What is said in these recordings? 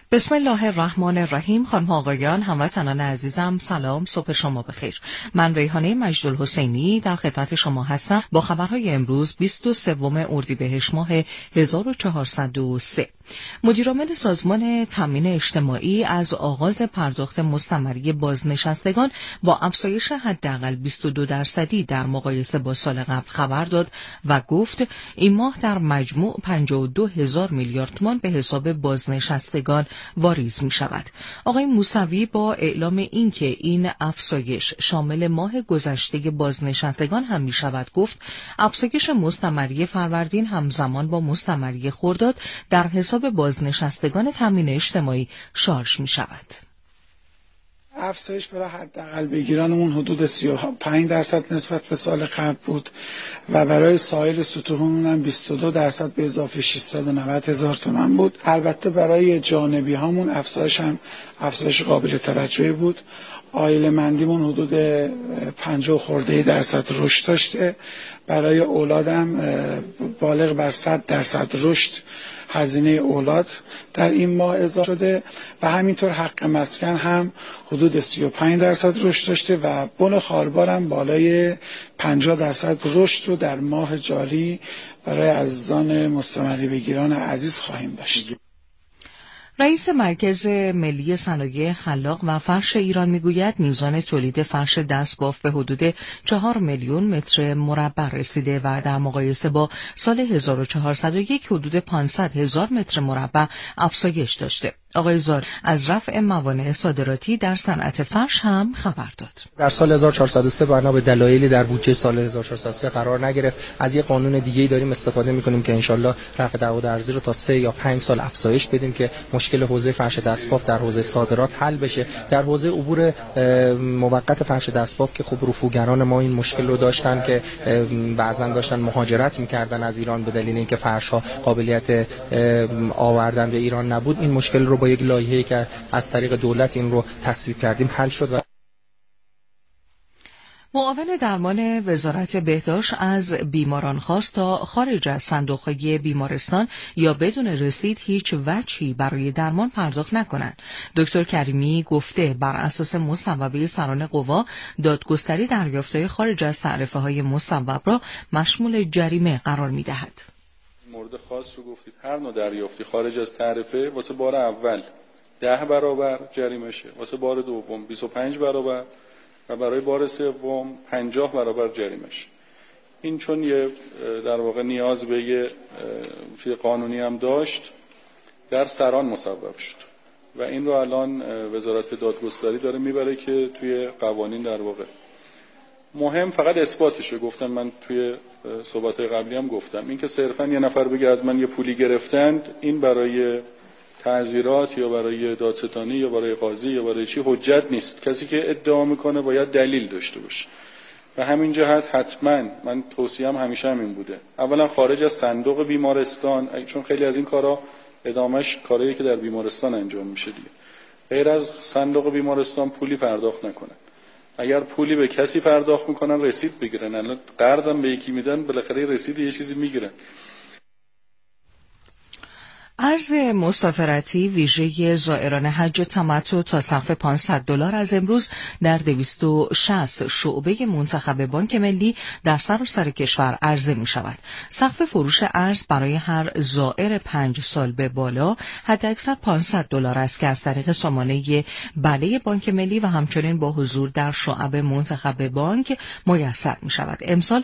بسم الله الرحمن الرحیم. خانم آقایان، هموطنان عزیزم، سلام، صبح شما بخیر. من ریحانه مجدالحسینی در خدمت شما هستم با خبرهای امروز 23 اردیبهشت ماه 1403. مدیرعامل سازمان تامین اجتماعی از آغاز پرداخت مستمری بازنشستگان با افزایش حداقل 22% در مقایسه با سال قبل خبر داد و گفت این ماه در مجموع 52,000 میلیارد تومان به حساب بازنشستگان واریز می شود. آقای موسوی با اعلام اینکه این افزایش شامل ماه گذشته بازنشستگان هم می شود گفت افزایش مستمری فروردین همزمان با مستمری خرداد در حساب بازنشستگان تامین اجتماعی شارژ می شود. افزایش برای حداقل بگیرانمون حدود 35% نسبت به سال قبل بود و برای سایر سطوحمون هم 22% به اضافه 690,000 تومان بود. البته برای جانبی هامون افزایش قابل توجهی بود. عائله مندیمون حدود 50% رشد داشته. برای اولادم بالغ بر 100% رشد هزینه اولاد در این ماه اضافه شده و همینطور حق مسکن هم حدود 35% رشد داشته و بن خاربار هم بالای 50% رشد رو در ماه جاری برای عزیزان مستمری بگیران عزیز خواهیم داشت. رئیس مرکز ملی صنایع خلاق و فرش ایران میگوید میزان تولید فرش دستباف به حدود 4 میلیون متر مربع رسیده و در مقایسه با سال 1401 حدود 500,000 متر مربع افزایش داشته. آقای زار از رفع موانع صادراتی در صنعت فرش هم خبر داد. در سال 1403 بنا به دلایلی در بودجه سال 1403 قرار نگرفت. از یک قانون دیگه‌ای داریم استفاده می‌کنیم که انشالله رفع دعوا ارزی رو تا 3 یا 5 سال افزایش بدیم که مشکل حوزه فرش دستباف در حوزه صادرات حل بشه. در حوزه عبور موقت فرش دستباف که خب رفوگران ما این مشکل رو داشتن که بعضا داشتن مهاجرت می‌کردن از ایران به دلیل اینکه فرش‌ها قابلیت آوردن به ایران نبود. این مشکل رو با یک لایحه‌ای که از طریق دولت این رو تصویب کردیم حل شد. و معاون درمان وزارت بهداشت از بیماران خواست تا خارج از صندوق‌های بیمارستان یا بدون رسید هیچ وجهی برای درمان پرداخت نکنند. دکتر کریمی گفته بر اساس مصوبه سران قوا دادگستری دریافت‌های خارج از تعرفه‌های مصوب را مشمول جریمه قرار می‌دهد. مورد خاص رو گفتید، هر نوع دریافتی خارج از تعرفه واسه بار اول 10 برابر جریمه شه، واسه بار دوم 25 برابر و برای بار سوم 50 برابر جریمه شه. این چون یه در واقع نیاز به یه قانونی هم داشت در سران مصوب شد و این رو الان وزارت دادگستری داره میبره که توی قوانین در واقع مهم فقط اثباتشه. گفتم من توی صحبت‌های قبلی هم گفتم این که صرفاً یه نفر بگه از من یه پولی گرفتند، این برای تعزیرات یا برای دادستانی یا برای قاضی یا برای چی حجت نیست. کسی که ادعا میکنه باید دلیل داشته باشه. و همین جهت حتما من توصیه‌ام همیشه همین بوده، اولا خارج از صندوق بیمارستان، چون خیلی از این کارا ادامش کارهایی که در بیمارستان انجام میشه دیگه، غیر از صندوق بیمارستان پولی پرداخت نکنن. اگر پولی به کسی پرداخت میکنن رسید بگیرن. الان قرضم به یکی میدن بالاخره رسید یه چیزی میگیرن. ارز مسافرتی ویژه زائران حج تمتع تا سقف $500 از امروز در 260 شعبه منتخب بانک ملی در سراسر کشور عرضه می شود. سقف فروش ارز برای هر زائر 5 سال به بالا حداکثر $500 است که از طریق سامانه بله بانک ملی و همچنین با حضور در شعب منتخب بانک میسر می شود. امسال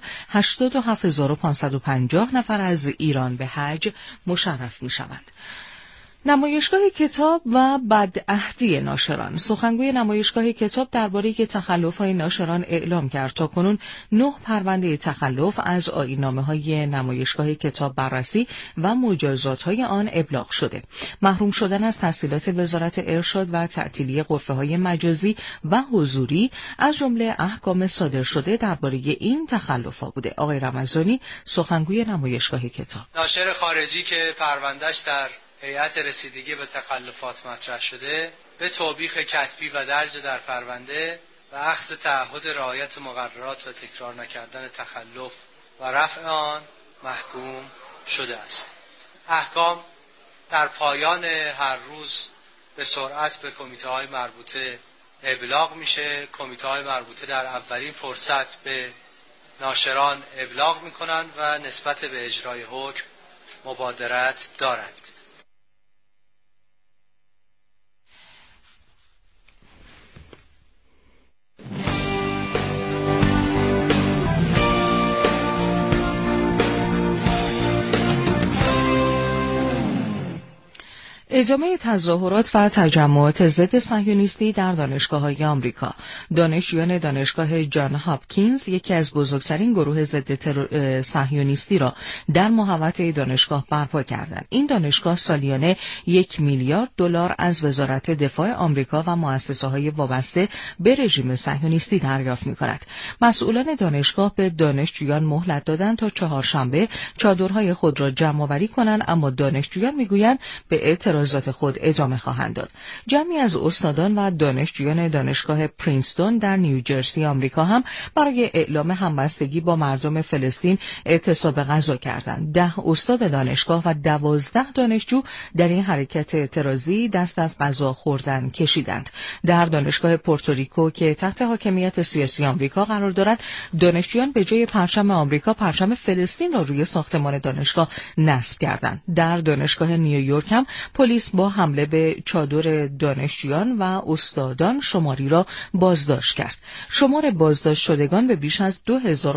87,550 نفر از ایران به حج مشرف می شود. نمایشگاه کتاب و بدعهدی ناشران. سخنگوی نمایشگاه کتاب درباره تخلف‌های ناشران اعلام کرد تا کنون 9 پرونده تخلف از آیین‌نامه‌های نمایشگاه کتاب بررسی و مجازات‌های آن ابلاغ شده. محروم شدن از تحصیلات وزارت ارشاد و تعطیلی غرفه‌های مجازی و حضوری از جمله احکام صادر شده درباره این تخلف‌ها بوده. آقای رمضانی سخنگوی نمایشگاه کتاب: ناشر خارجی که پروندهش در هیئت رسیدگی به تخلفات مطرح شده به توبیخ کتبی و درج در پرونده و اخذ تعهد رعایت مقررات و تکرار نکردن تخلف و رفع آن محکوم شده است. احکام در پایان هر روز به سرعت به کمیته های مربوطه ابلاغ میشه. کمیته های مربوطه در اولین فرصت به ناشران ابلاغ میکنند و نسبت به اجرای حکم مبادرت دارند. ادامه تظاهرات و تجمعات ضد صهیونیستی در دانشگاه‌های آمریکا. دانشجویان دانشگاه جان هاپکینز یکی از بزرگترین گروه ضد صهیونیستی را در محوطه دانشگاه برپا کردند. این دانشگاه سالیانه 1 میلیارد دلار از وزارت دفاع آمریکا و مؤسسه‌های وابسته به رژیم صهیونیستی دریافت می‌کند. مسئولان دانشگاه به دانشجویان مهلت دادند تا چهارشنبه چادرهای خود را جمع‌آوری کنند، اما دانشجویان می‌گویند به اعتراضات خود ادامه خواهند داد. جمعی از استادان و دانشجویان دانشگاه پرینستون در نیوجرسی آمریکا هم برای اعلام همبستگی با مردم فلسطین اعتصاب غذا کردند. 10 استاد دانشگاه و 12 دانشجو در این حرکت اعتراضی دست از غذا خوردن کشیدند. در دانشگاه پورتوریکو که تحت حاکمیت سیاسی آمریکا قرار دارد، دانشجویان به جای پرچم آمریکا پرچم فلسطین را روی ساختمان دانشگاه نصب کردند. در دانشگاه نیویورک هم پلیس با حمله به چادر دانشجویان و استادان شماری را بازداشت کرد. شمار بازداشت شدگان به بیش از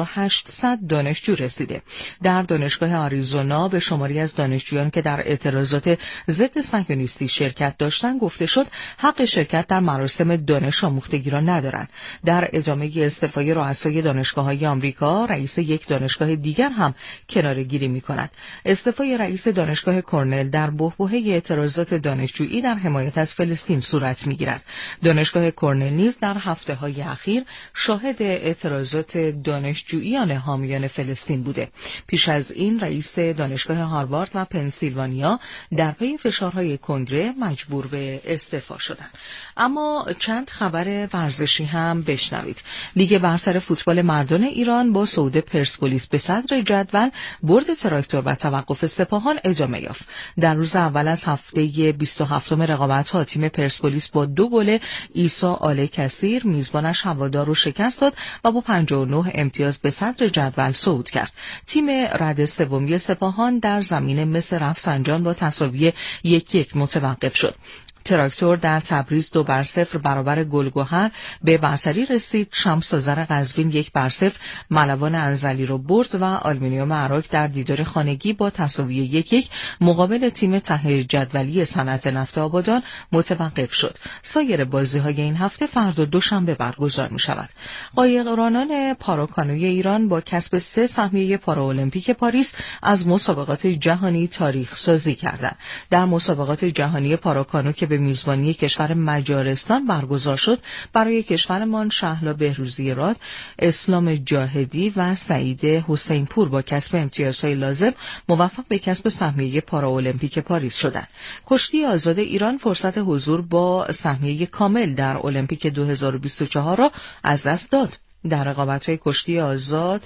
2800 دانشجو رسیده. در دانشگاه آریزونا به شماری از دانشجویان که در اعتراضات ضد صهیونیستی شرکت داشتند گفته شد حق شرکت در مراسم دانش آموختگی را ندارند. در ادامه استعفای رؤسای دانشگاه‌های آمریکا، رئیس یک دانشگاه دیگر هم کناره‌گیری می‌کند. استعفای رئیس دانشگاه کرنل در بحبوحه اعتراضات دانشجویی در حمایت از فلسطین صورت می‌گیرد. دانشگاه کرنل نیز در هفته‌های اخیر شاهد اعتراضات دانشجویان حامیان فلسطین بوده. پیش از این رئیس دانشگاه هاروارد و پنسیلوانیا در پی فشارهای کنگره مجبور به استعفا شدند. اما چند خبر ورزشی هم بشنوید. لیگ برتر فوتبال مردان ایران با صعود پرسپولیس به صدر جدول، برد تراکتور و توقف سپاهان ادامه یافت. در روز اول از هفته 27 رقابت‌ها تیم پرسپولیس با 2 گل عیسی آل کثیر میزبانش هوادار رو شکست داد و با 59 امتیاز به صدر جدول صعود کرد. تیم رد سومی سپاهان در زمین مس رفسنجان با تساوی 1-1 متوقف شد. تراکتور در تبریز 2-0 برابر گلگهر به برتری رسید. شمس آذر قزوین 1-0 ملوان انزلی را برد و آلومینیوم عراق در دیدار خانگی با تساوی 1-1 مقابل تیم ته جدولی صنعت نفت آبادان متوقف شد. سایر بازی‌های این هفته فردا دوشنبه برگزار می‌شود. قایقرانان پاراکانوی ایران با کسب 3 سهمیه پارالیمپیک پاریس از مسابقات جهانی تاریخ سازی کردند. در مسابقات جهانی پاراکانو که به میزبانی کشور مجارستان برگزار شد، برای کشورمان شهلا بهروزی راد، اسلام جاهدی و سعید حسین پور با کسب امتیازهای لازم موفق به کسب سهمیه پارالیمپیک پاریس شدند. کشتی آزاد ایران فرصت حضور با سهمیه کامل در المپیک 2024 را از دست داد. در رقابت‌های کشتی آزاد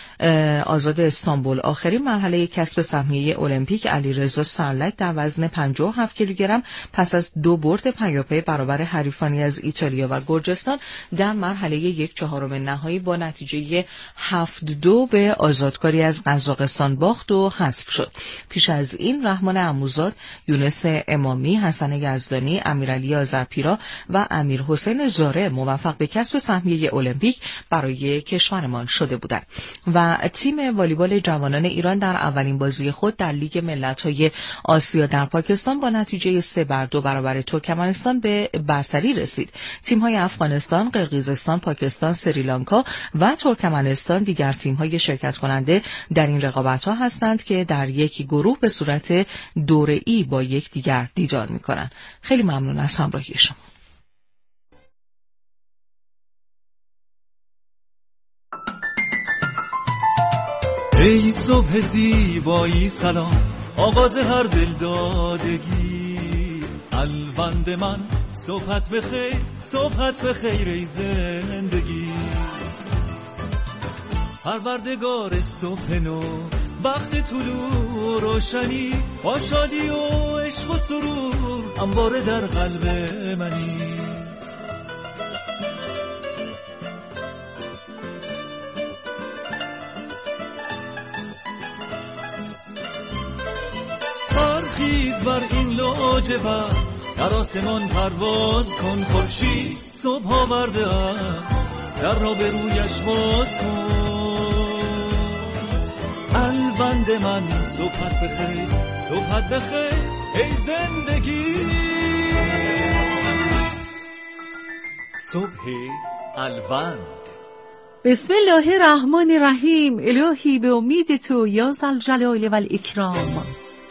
استانبول آخرین مرحله کسب سهمیه المپیک علیرضا سرلک در وزن 57 کیلوگرم پس از 2 برد پیاپی برابر حریفانی از ایتالیا و گرجستان در مرحله 1/4 نهایی با نتیجه 7-2 به آزادکاری از قزاقستان باخت و حذف شد. پیش از این رحمان عموزاد، یونس امامی، حسن یزدانی، امیرعلی آذرپیرا و امیرحسین زاره موفق به کسب سهمیه المپیک برای کشورمان شده بودند. و تیم والیبال جوانان ایران در اولین بازی خود در لیگ ملت‌های آسیا در پاکستان با نتیجه 3-2 برابر ترکمنستان به برتری رسید. تیم‌های افغانستان، قرقیزستان، پاکستان، سریلانکا و ترکمنستان دیگر تیم‌های شرکت کننده در این رقابت‌ها هستند که در یک گروه به صورت دوره‌ای با یکدیگر دیدار می‌کنند. خیلی ممنون از همراهی شما. ای صبح زیبایی سلام، آغاز هر دل دادگی، الوند من صبحت بخیر، صبحت بخیر ای زندگی. پروردگار صبح نو وقت طلوع روشنی، با شادی و عشق و سرور انباره در قلب منی. برخیز بر این لاجورد، در آسمان پرواز کن، خورشید صبح آورده است، در را به رویش باز کن. الوند من صبحت بخیر، صبحت بخیر ای زندگی. صبح الوند. بسم الله الرحمن الرحیم. الهی به امید تو یا ذوالجلال و الاکرام.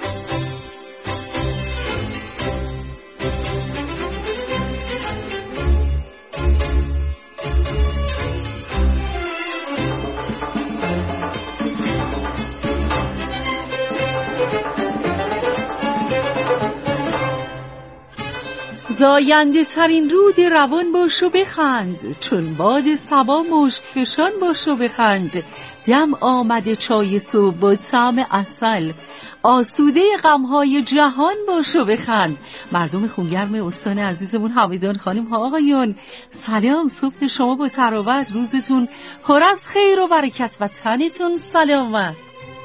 زاینده ترین رود روان باش و بخند، چون باد صبا مشک فشان باش و بخند. دم آمده چای صبح با طعم عسل، آسوده غمهای جهان باش و بخند. مردم خونگرم استان عزیزمون حمیدان خانم ها آقایون، سلام. صبح شما با تراوت، روزتون پر از خیر و برکت و تنتون سلامت.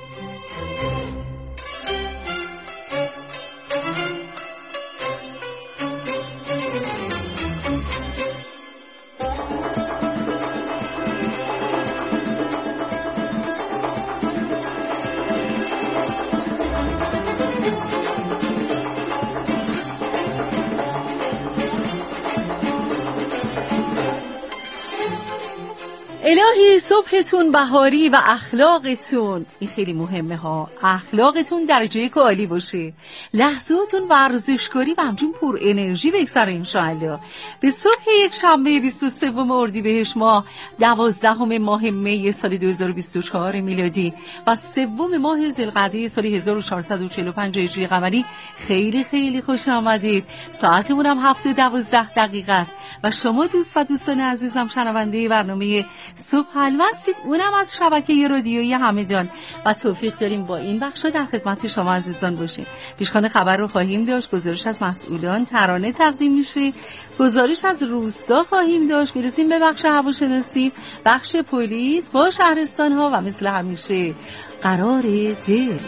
الهی صبحتون بهاری و اخلاقتون، این خیلی مهمه ها، اخلاقتون درجه یک عالی باشه، لحظاتون ورزشکاری و همچون پر انرژی بگذره انشاءالله. به صبح یک شنبه 23 اردیبهشت ماه 12 ماه می سال 2024 میلادی و 3 ماه ذوالقعده سال 1445 هجری قمری خیلی خیلی خوش آمدید. ساعتمون هم 7:12 است و شما دوست و دوستان عزیزم شنونده برنامه صبح الوستید، اونم از شبکه رادیویی همدان و توفیق داریم با این بخشا در خدمت شما عزیزان باشیم. پیشخوان خبر رو خواهیم داشت، گزارش از مسئولان، ترانه تقدیم میشه، گزارش از روستا خواهیم داشت، میرسیم به بخش هواشناسی، بخش پلیس با شهرستان ها و مثل همیشه قرار دل.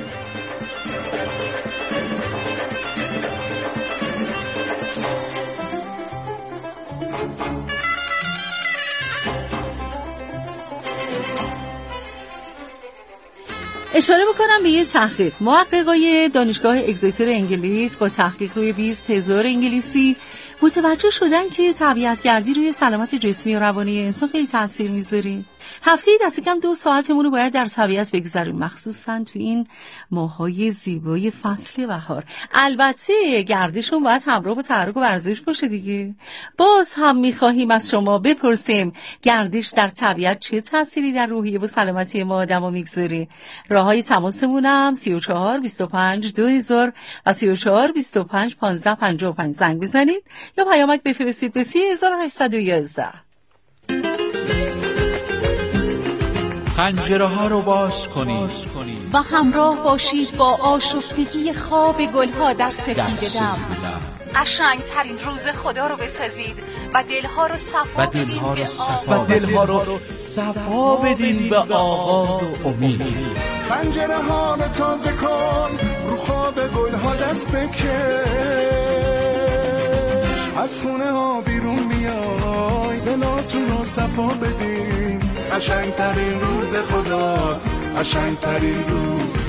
اشاره بکنم به یه تحقیق. محققای دانشگاه اگزیتر انگلیس با تحقیق روی 20,000 انگلیسی متوجه شدن که طبیعت‌گردی روی سلامت جسمی و روانی انسان خیلی تاثیر میذاره. هفته دست کم 2 ساعتمون رو باید در طبیعت بگذاریم، مخصوصا تو این ماهای زیبای فصل بهار. البته گردشون باید همراه با تحرک و ورزش باشه دیگه. باز هم میخواهیم از شما بپرسیم گردش در طبیعت چه تأثیری در روحیه و سلامتی ما آدما میگذاره؟ راههای تماسمون هم 34 25 2000 و 34 25 15 55 زنگ بزنید یا پیامک بفرستید به 3811. پنجره ها رو باز کنید و همراه باشید با آشفتگی خواب گلها در سفید دم. قشنگترین روز خدا رو بسازید و دلها رو صفا بدین به آغاز و امید. پنجره ها رو تازه کن، رو خواب گلها دست بکش، از خونه ها بیرون بیای، دلاتون رو صفا بدین. قشنگترین روز خداست، قشنگترین روز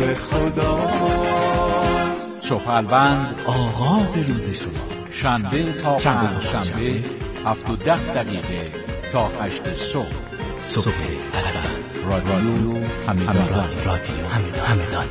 خداست. صبح الوند آغاز روز شما، شنبه تا شنبه 7:10 تا 8 صبح. صبح الوند، رادیو همدان.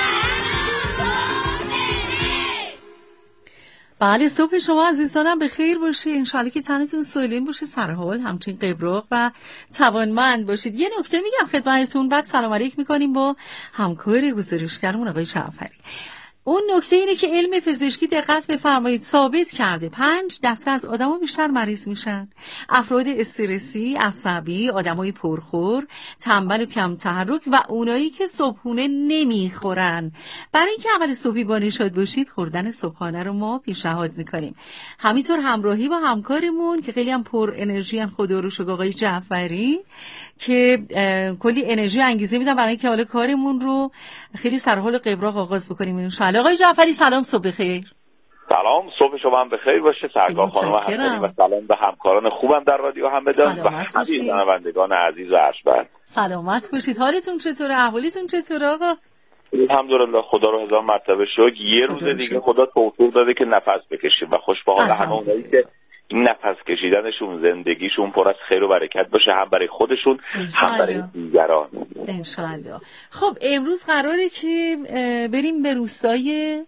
بله، صبح شما عزیزانم به خیر باشه، انشالله که تنتون سالم باشه، سرحال، همچنین قبراق و توانمند باشید. یه نکته میگم خدمتتون، بعد سلام علیک میکنیم با همکار گزارشگرمون آقای جعفری. اون نکته اینه که علم پزشکی دقت بفرمایید ثابت کرده 5 دسته از آدما بیشتر مریض میشن: افراد استرسی، عصبی، آدمای پرخور، تنبل و کم تحرک و اونایی که صبحونه نمیخورن. برای اینکه اول صبحی با نشاط باشید خوردن صبحانه رو ما پیشنهاد میکنیم. همینطور همراهی با همکارمون که خیلی هم پر انرژی ان، خدا رو شکر، آقای جعفری، که کلی انرژی و انگیزه میدن برای اینکه حالا کارمون رو خیلی سرحال قبراق آغاز بکنیم ان شاء الله. آقای جعفری سلام، صبح بخیر. سلام، صبح شما هم بخیر باشه. سرکار خانم حسنی و سلام به همکاران خوبم در رادیو همدان و همه شنوندگان عزیز و ارجمند. سلامت باشید. حالتون چطوره؟ احوالتون چطوره آقا؟ الحمدلله، خدا رو هزار مرتبه شکر. یه روز دیگه خدا توفیق داده که نفس بکشیم و خوش به حال همه اونایی که این نفس کشیدنشون زندگیشون پر از خیر و برکت باشه، هم برای خودشون هم برای دیگران انشالله. خب امروز قراره که بریم به روستای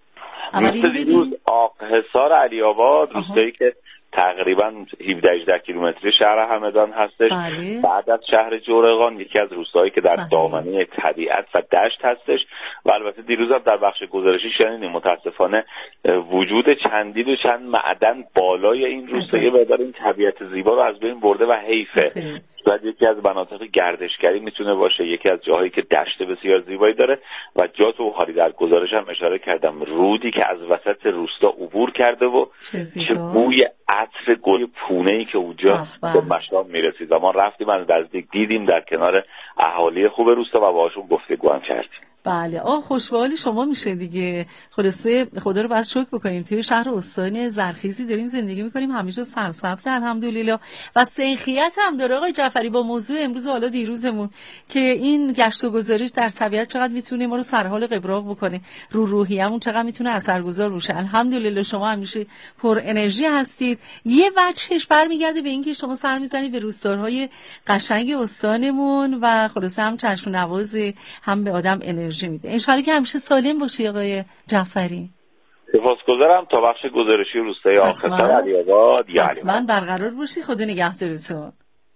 روز آقحصار علی آباد، روستایی که تقریبا 17-18 کیلومتری شهر همدان هستش. بعد از شهر جورقان یکی از روستایی که در دامنه طبیعت و دشت هستش و البته دیروز هم در بخش گزارشی شنیدیم متاسفانه وجود چندین و چند معدن بالای این روستا یه مقدار این طبیعت زیبا رو از بین برده و حیفه. شاید یکی از مناطق گردشگری میتونه باشه، یکی از جاهایی که دشت بسیار زیبایی داره و جا تو حالی در گزارشم اشاره کردم رودی که از وسط روستا عبور کرده و چه بوی عطر گل پونه‌ای که اونجا به مشام میرسید و ما رفتیم از نزدیک دیدیم در کنار اهالی خوب روستا و باهاشون گفتگو هم کردیم. بله، خوشبالی شما میشه دیگه. خلاصه خدا رو باید شکر بکنیم توی شهر استان زرخیزی داریم زندگی میکنیم، همیشه سرسبز الحمدلله و سنخیت هم داره. آقای جعفری با موضوع امروز حالا دیروزمون که این گشت و گذارش در طبیعت چقدر میتونه ما رو سرحال قبراق بکنه، رو روحیه‌مون چقدر میتونه اثرگذار باشه. الحمدلله شما همیشه پر انرژی هستید. یه وجهش برمیگرده به اینکه شما سر میزنید به روستاهای قشنگ استانمون و خلاصه هم چشم نواز، هم به آدم انرژی میده. انشالله که همیشه سالم باشی آقای جعفری. سپاسگزارم. تا بخش گزارشی روستای آقحصار علی آباد حتما برقرار باشی. خدا نگهدارتون.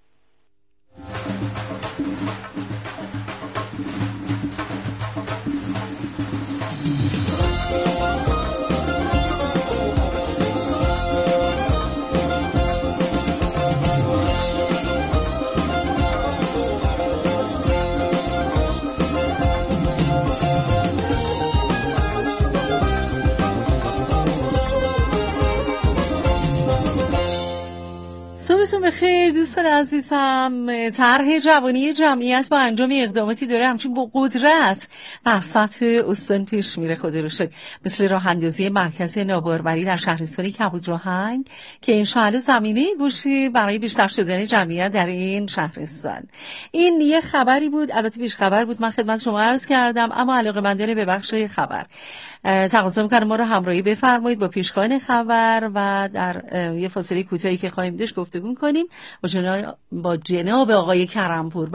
صبحتون بخیر دوستان عزیزم. طرح جوانی جمعیت با انجام اقداماتی داره همچنین با قدرت در سطح استان پیش میره، خدا رو شکر، مثل راه اندازی مرکز ناباروری در شهرستان کبودراهنگ که انشاءالله زمینه باشه برای بیشتر شدن جمعیت در این شهرستان. این یه خبری بود، البته پیش خبر بود، من خدمت شما عرض کردم، اما علاقه‌مندان به بخش خبر تقاضا می‌کنم ما رو همراهی بفرمایید با پیشخوان خبر و در یه فاصله کوتاهی که خواهیم داشت گفتگو کنیم با جناب آقای کرمپور.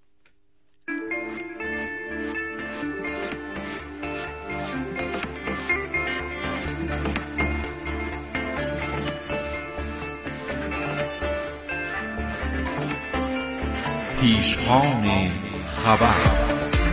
پیشخوان خبر.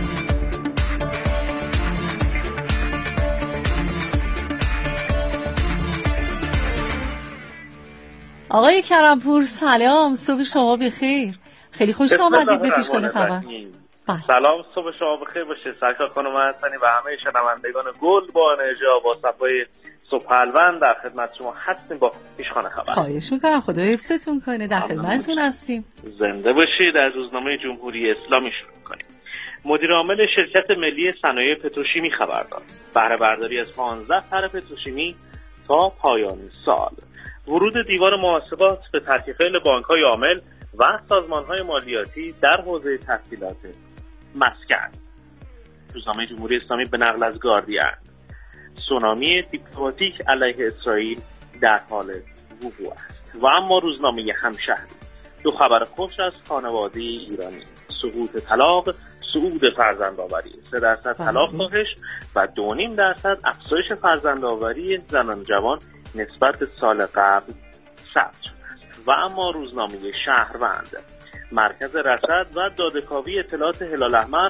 آقای کرمپور سلام، صبح شما بخیر. خیلی خوش آمدید به پیشخوان خبر. سلام، صبح شما بخیر باشه سرکار خانم حسنی و همه شنوندگان گل با انرژی با صفای صبح الوان در خدمت شما هستیم با پیشخوان خبر. خواهش میکنم، خدا حفظتون کنه. در خدمتتون هستیم. زنده باشید. از روزنامه جمهوری اسلامی شروع کنیم. مدیر عامل شرکت ملی صنایع پتروشیمی خبر داد بهره برداری از 15 طرح پتروشیمی تا پایان سال. ورود دیوار محاسبات به تحقیقات بانک‌های عامل و سازمان‌های مالیاتی در حوزه تحصیلات مسکن. روزنامه جمهوری اسلامی به نقل از گاردین: سونامی دیپلماتیک علیه اسرائیل در حال وقوع است. و اما روزنامه همشهری: دو خبر خوش از خانواده ایرانی، سقوط طلاق، صعود فرزندآوری، 3% طلاق کاهش و 2.5% افزایش فرزندآوری زنان جوان نسبت به سال قبل ثبت شده است. و اما روزنامه شهروند: مرکز رصد و داده‌کاوی اطلاعات هلال احمر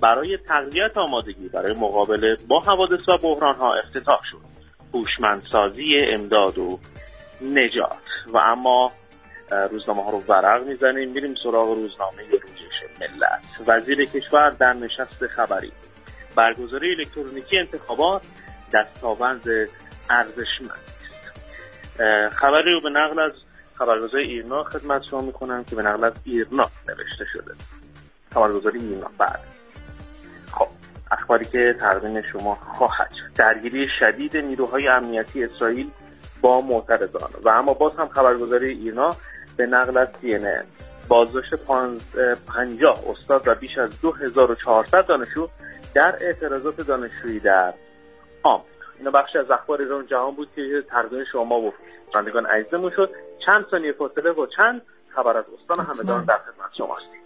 برای تقویت آمادگی برای مقابله با حوادث و بحران‌ها افتتاح شد. هوشمندسازی امداد و نجات. و اما روزنامه ها رو ورق میزنیم، میریم سراغ روزنامه روزش ملت. وزیر کشور در نشست خبری: برگزاری الکترونیکی انتخابات دستاورد ارزشمند است. خبری رو به نقل از خبرگزاری ایرنا خدمت شما میکنم که به نقل از ایرنا نوشته شده. خبرگزاری ایرنا. بعد خب اخباری که تقدیم شما خواهد شد: درگیری شدید نیروهای امنیتی اسرائیل با معترضان. و اما باز هم خبرگزاری ایرنا به نقل از CNN: بازداشت 50 استاد و بیش از 2400 دانشجو در اعتراضات دانشجویی در آمریکا. اینا بخشی از اخبار ایران جهان بود که تقدیم شما و شنوندگان عزیزمون شد. چند ثانیه فاصله و چند خبر از استان همدان در خدمت شما هستیم.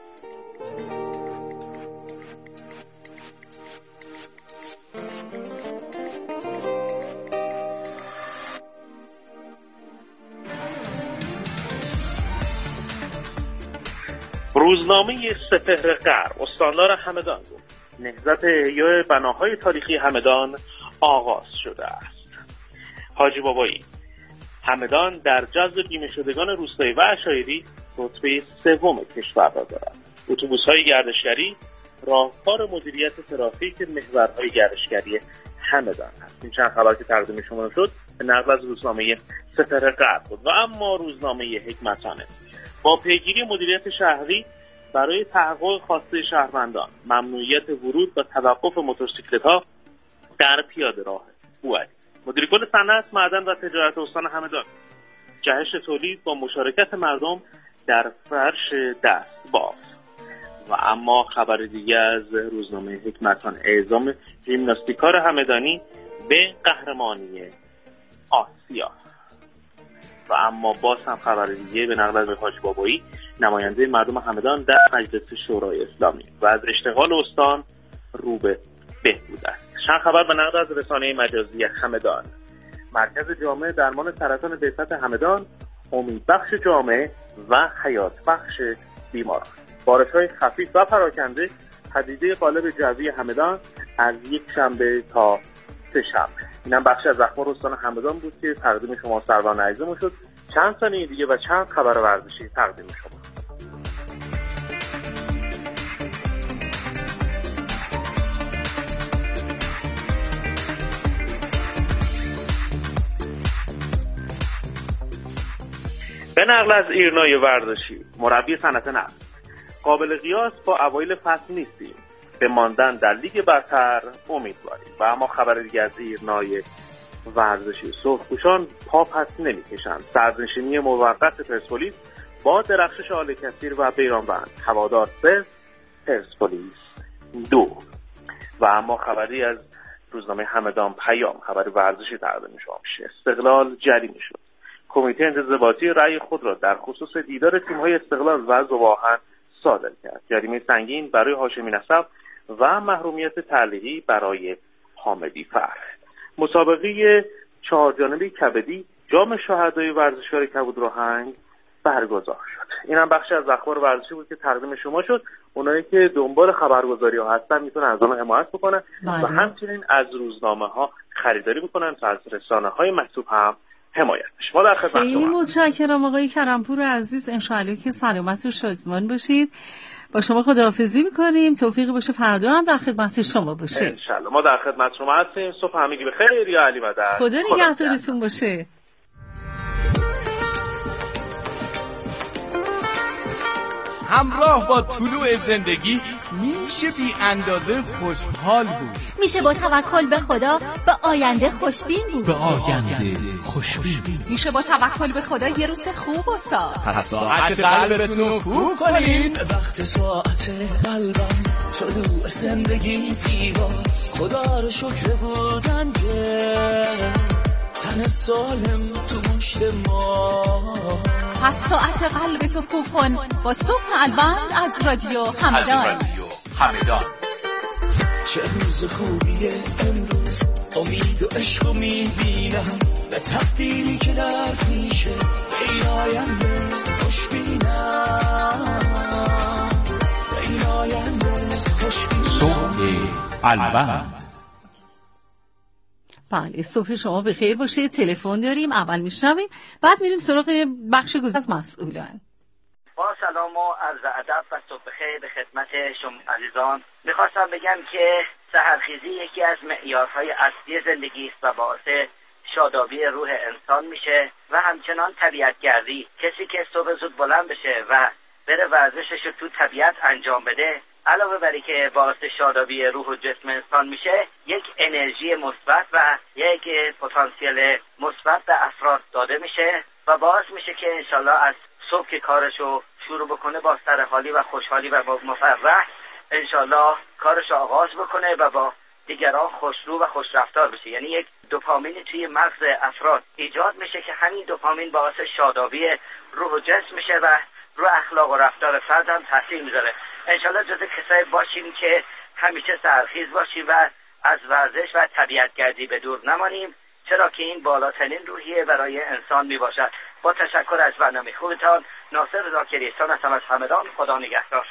روزنامه سپهر غرب استاندار همدان بود: نهضت احیای بناهای تاریخی همدان آغاز شده است. حاجی بابایی: همدان در جذب بیمه شدگان روستایی و عشایری رتبه 3 کشور را دارد. اتوبوس‌های گردشگری راهکار مدیریت ترافیک محورهای گردشگری همدان است. این چند خبر که تقدیم شما شد به نقل از روزنامه سپهر غرب بود. و اما روزنامه حکمتانه: با پیگیری مدیریت شهری برای تحقق خواسته شهروندان، ممنوعیت ورود و توقف موتورسیکلت‌ها در پیاده راه بوعلی. مدیر کل صنعت، معدن و تجارت استان همدان: جهش تولید با مشارکت مردم در فرش دست باف. و اما خبر دیگه از روزنامه حکمتان: اعزام ژیمناستیکار همدانی به قهرمانی آسیا. و اما باز هم خبر دیگه به نقل از حاجی بابایی: نماینده مردم همدان در مجلس شورای اسلامی و از اشتغال استان رو به بهبود است. چند خبر به نقل از رسانه مجازی همدان: مرکز جامعه درمان سرطان بعثت همدان امیدبخش جامعه و حیات بخش بیماران. بارش‌های خفیف و پراکنده پدیده قالب جوی همدان از یک شنبه تا 3 شنبه. اینم بخش از اخبار استان همدان بود که تقدیم شما سروان عزیزمون شد. چند ثانیه دیگه و چند خبر ورزشی تقدیم شما. به نقل از ایرنای ورزشی: مربی صنعت نفت: قابل قیاس با اوایل فصل نیستیم، به ماندن در لیگ برتر امیدواریم. و اما خبر دیگه از ایرنای ورزشی: سرخپوشان پا پس نمی‌کشند، سرنشینی موقت پرسپولیس با درخشش آل کثیر و بیرانوند، هوادار 3 پرسپولیس 2. و اما خبری از روزنامه همدان پیام: خبر ورزشی تقدیم شما میشه. استقلال جریمه شد. کمیته انضباطی رأی خود را در خصوص دیدار تیم‌های استقلال و ذوب‌آهن صادر کرد. جریمه سنگین برای هاشمی نسب و محرومیت تعلیقی برای حامدی فرخ. مسابقه 4 جانبه کبدی جام شهدای ورزشکار کبودراهنگ برگزار شد. اینم بخشی از اخبار ورزشی بود که تقدیم شما شد. اونایی که دنبال خبرگزاری‌ها هستن میتونن از اونها حمایت بکنن و همچنین از روزنامه‌ها خریداری بکنن تا از رسانه‌های مطلوب هم حمایت بشه. ما در خدمت خیلی متشکرم آقای کرمپور عزیز. انشاءالله که سلامت و شادمان باشید. با شما خداحافظی می‌کنیم. توفیق باشه فردا هم در خدمت شما باشه. انشاءالله ما در خدمت شما هستیم. صبح همگی بخیر. یا علی مدد. خدا نگهدارتون باشه. همراه با طلوع زندگی میشه بی اندازه خوشحال بود. میشه با توکل به خدا به آینده خوشبین بود. به آینده خوشبین. میشه با توکل به خدا یه روز خوب و ساعت. پس ساعت قلبتون رو خوب کنین. وقت ساعت قلبم طلوع زندگی زیبا، خدا رو شکر بودن که تن سالم تو مشت ما. پس ساعت قلبتو خوب کن با صبح البند از رادیو همدان. چه روز خوبیه امروز، امید و عشق رو میبینم، به تقدیری که در پیشه به این آینده خوش بینم، به این آینده خوش بینم. الوند. بله، صبح شما بخیر باشه. تلفن داریم، اول میشنویم، بعد میریم سراغ بخش گزارش از مسئولان. با سلام و عرض ادب و صبح بخیر به خدمت شما عزیزان. میخواستم بگم که سحرخیزی یکی از معیارهای اصلی زندگی است و باعث شادابی روح انسان میشه و همچنان طبیعتگردی. کسی که صبح زود بلند بشه و بره ورزشش رو تو طبیعت انجام بده، علاوه بر که باعث شادابی روح و جسم انسان میشه، یک انرژی مثبت و یک پتانسیل مثبت به افراد داده میشه و باعث میشه که انشالله از صبح که کارشو شروع بکنه با سرحالی و خوشحالی و با مفرح انشالله کارشو آغاز بکنه و با دیگران خوشرو و خوشرفتار بشه. یعنی یک دوپامینی توی مغز افراد ایجاد میشه که همین دوپامین باعث شادابی روح و جسم میشه و رو اخلاق و رفتار فرد هم تاثیر میذاره. انشالله جز کسایی باشیم که همیشه سحرخیز باشیم و از ورزش و طبیعتگردی به دور نمانیم، چرا که این بالاترین روحیه برای انسان میباشد. با تشکر از برنامه خوبتان. ناصر ذاکری هستم از همدان. خدا نگهدار.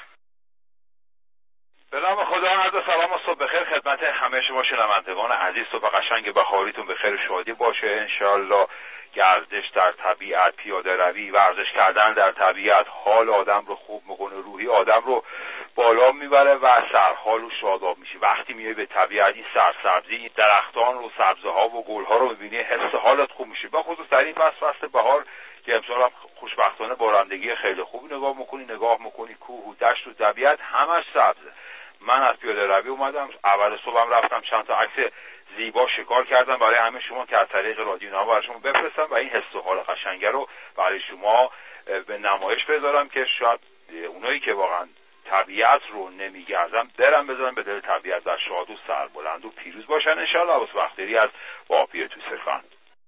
به نام خدا، عرض سلام و صبح بخیر خدمت همه شما شنوندگان عزیز. صبح قشنگ بهاریتون به خیر و شادی باشه انشالله. گردش در طبیعت، پیاده روی، ورزش کردن در طبیعت حال آدم رو خوب میکنه، روحی آدم رو بالا میبره و سرحال و شاداب میشه. وقتی میای به طبیعت، این سرسبزی، درختان و سبزه ها و گل ها رو میبینی، حس حالت خوب میشه. با خصوص در این فصل بهار که امسال هم خوشبختانه بارندگی خیلی خوبی نگاه میکنی کوه و دشت و طبیعت همش سبزه. من از پیاده روی اومدم، اول صبحم رفتم چند تا عکس زیبا شکار کردم برای همه شما که از طریق رادیو نما برای شما بفرستم و این حس و حال قشنگه رو برای شما به نمایش بذارم که شاید اونایی که واقعا طبیعت رو نمیگردن برن بذارن به دل طبیعت و شاد و سربلند و پیروز باشن انشالله. عباس بختیاری از واپی توسفند.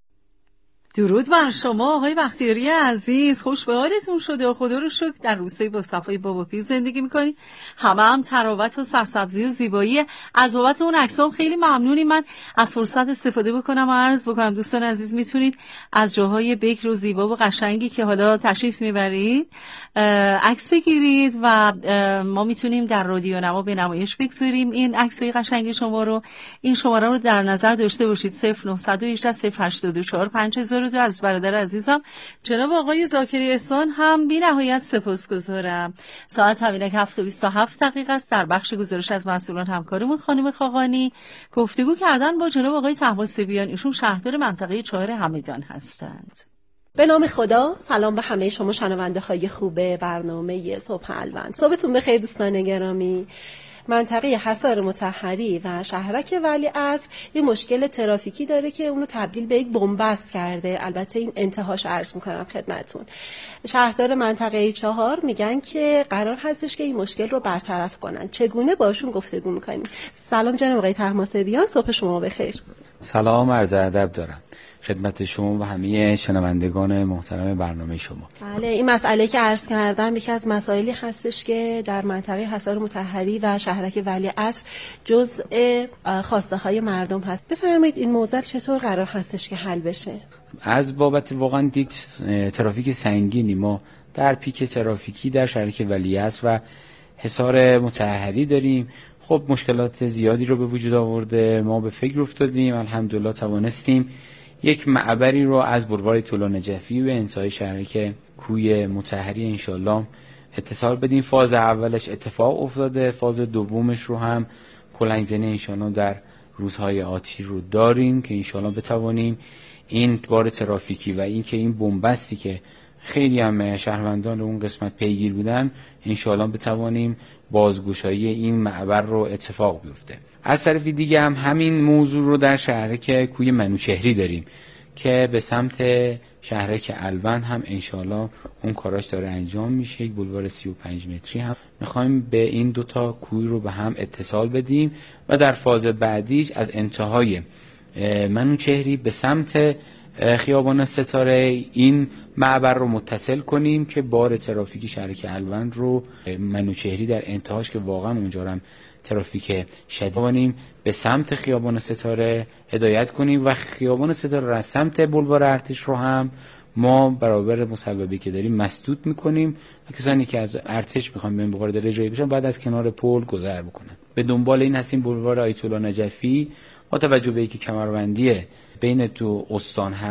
درود بر شما آقای بختیاری عزیز، خوش به حالتون شده و خدا رو شکر در روستای با صفای بابا پیر زندگی میکنید. هم تراوت و سرسبزی و زیبایی. از بابت اون عکسام خیلی ممنونی. من از فرصت استفاده بکنم و عرض بکنم دوستان عزیز میتونید از جاهای بکر و زیبا و قشنگی که حالا تشریف میبرید عکس بگیرید و ما میتونیم در رادیو نما به نمایش بگذاریم این عکسای قشنگ شما رو. این شماره رو در نظر داشته باشید 0918 084 5000. از برادر عزیزم جناب آقای ذاکری احسان هم بی نهایت سپاسگزارم. ساعت همینک 7:27 است. در بخش گزارش از مسئولان همکارمون خانم خاقانی گفتگو کردن با جناب آقای طهماسبیان، ایشون شهردار منطقه 4 همدان هستند. به نام خدا، سلام به همه شما شنونده های خوب برنامه صبح الوند. صبحتون بخیر دوستان گرامی. منطقه حصار مطهری و شهرک ولیعصر یه مشکل ترافیکی داره که اونو تبدیل به یک بنبست کرده. البته این انتهاش عرض میکنم خدمتون. شهردار منطقه 4 میگن که قرار هستش که این مشکل رو برطرف کنن. چگونه باشون گفتگو میکنیم. سلام جناب آقای طهماسبیان، صبح شما بخیر. سلام، عرض ادب دارم خدمت شما و همه شنوندگان محترم برنامه شما. بله، این مسئله که عرض کردم یکی از مسائلی هستش که در منطقه حصار مطهری و شهرک ولیعصر جزء خواسته های مردم هست. بفرمایید این موضوع چطور قرار هستش که حل بشه؟ از بابت واقعا یک ترافیک سنگینی ما در پیک ترافیکی در شهرک ولیعصر و حصار مطهری داریم. خب مشکلات زیادی رو به وجود آورده. ما به فکر افتادیم، الحمدلله توانستیم یک معبری رو از بلوار طلوع نجفی به انتهای شهرک کوی مطهری انشالله اتصال بدیم. فاز اولش اتفاق افتاده، فاز دومش رو هم کلنگزنی انشالله در روزهای آتی رو داریم که انشالله بتوانیم این بار ترافیکی و این که این بنبستی که خیلی هم شهروندان اون قسمت پیگیر بودن انشالله بتوانیم بازگشایی این معبر رو اتفاق بیفته. از طرف دیگه هم همین موضوع رو در شهرک کوی منوچهری داریم که به سمت شهرک الوند هم انشالله اون کاراش داره انجام میشه. یک بلوار 35 متری هم میخوایم به این دوتا کوی رو به هم اتصال بدیم و در فاز بعدیش از انتهای منوچهری به سمت خیابان ستاره این معبر رو متصل کنیم که بار ترافیکی شهرک الوند رو منوچهری در انتهاش که واقعا اونجا هم ترافیک شدید به سمت خیابان ستاره هدایت کنیم و خیابان ستاره را سمت بلوار ارتش رو هم ما برابر مصوبه‌ای که داریم مسدود میکنیم و کسانی که از ارتش میخوان بیان وارد رجایی بشن بعد از کنار پل گذر بکنن. به دنبال این هستیم بولوار آیت الله نجفی با توجه به اینکه کمربندی بین تو استان هست